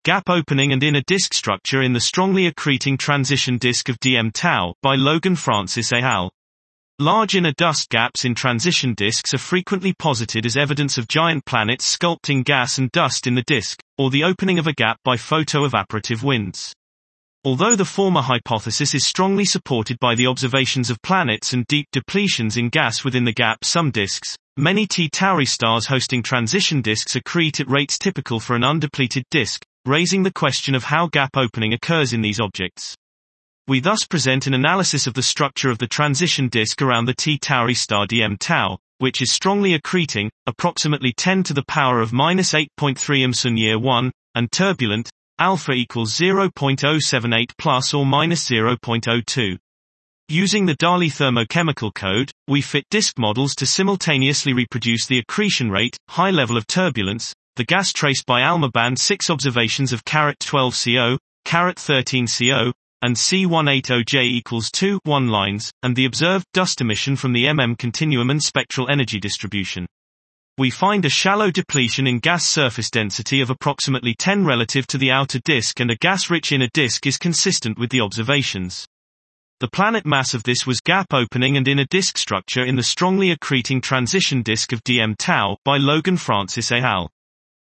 Gap Opening and Inner Disk Structure in the Strongly Accreting Transition Disk of DM-Tau, by Logan Francis et al. Large inner dust gaps in transition disks are frequently posited as evidence of giant planets sculpting gas and dust in the disk, or the opening of a gap by photoevaporative winds. Although the former hypothesis is strongly supported by the observations of planets and deep depletions in gas within the gap, some disks, many T Tauri stars hosting transition disks accrete at rates typical for an undepleted disk, raising the question of how gap opening occurs in these objects. We thus present an analysis of the structure of the transition disk around the T Tauri star DM-Tau, which is strongly accreting, approximately 10 to the power of -8.3 Imsun year 1, and turbulent, alpha equals 0.078 plus or minus 0.02. Using the Dali thermochemical code, we fit disk models to simultaneously reproduce the accretion rate, high level of turbulence, the gas traced by ALMA band 6 observations of 12CO, 13CO, and C180J equals 2, 1 lines, and the observed dust emission from the continuum and spectral energy distribution. We find a shallow depletion in gas surface density of approximately 10 relative to the outer disk, and a gas-rich inner disk is consistent with the observations. The planet mass of this was Gap Opening and Inner Disk Structure in the Strongly Accreting Transition Disk of DM-Tau, by Logan Francis et al.